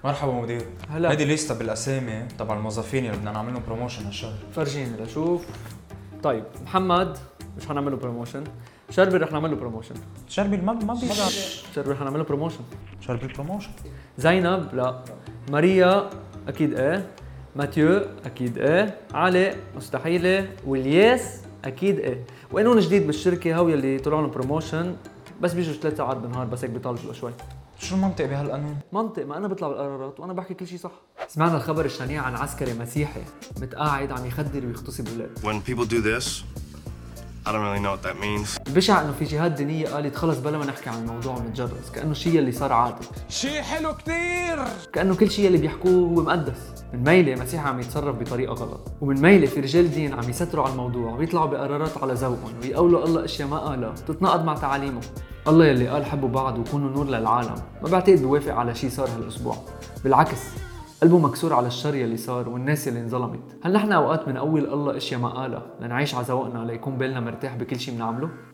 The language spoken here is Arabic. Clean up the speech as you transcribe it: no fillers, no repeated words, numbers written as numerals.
مرحبا مدير. هلا. هيدي ليستا بالاسامي تبع الموظفين اللي بدنا نعمل لهم بروموشن هالشهر. فرجيني لشوف. طيب محمد مش حنعمل له بروموشن، شربي رح نعمل له بروموشن. شربي ما بيرجع. شربي رح نعمل له بروموشن. شربي البروموشن. زينب لا، ماريا اكيد ايه، ماتيو اكيد ايه، علي مستحيله، والياس اكيد ايه. وقانون جديد بالشركه هو يلي طلعوا لهم بروموشن بس بيجوا 3 ساعات بالنهار، بس هيك بيطالبوا شوي. شو المنطق بهالقانون؟ منطق، ما انا بطلع بالقرارات وانا بحكي كل شيء صح. سمعنا الخبر الشنيع عن عسكري مسيحي متقاعد عم يخدر ويغتصب اولاد. When people do this, I don't really know what that means. البشع انه في جهات دينيه قالت خلص بلا ما نحكي عن الموضوع ونتجرس، كانه الشيء اللي صار عادي، شيء حلو كتير، كانه كل شيء اللي بيحكوه هو مقدس. من ميله مسيحي عم يتصرف بطريقه غلط، ومن ميله في رجال دين عم يستروا على الموضوع ويطلعوا بقرارات على ذوقهم ويقولوا الله اشياء ما قالها تتناقض مع تعاليمه. الله يلي قال حبوا بعض وكونوا نور للعالم ما بعتقد بيوافق على شيء صار هالاسبوع، بالعكس قلبه مكسور على الشر يلي صار والناس اللي انظلمت. هل نحن اوقات بنقول الله اشياء ما قالها لنعيش على ذوقنا ليكون بالنا مرتاح بكل شيء بنعمله؟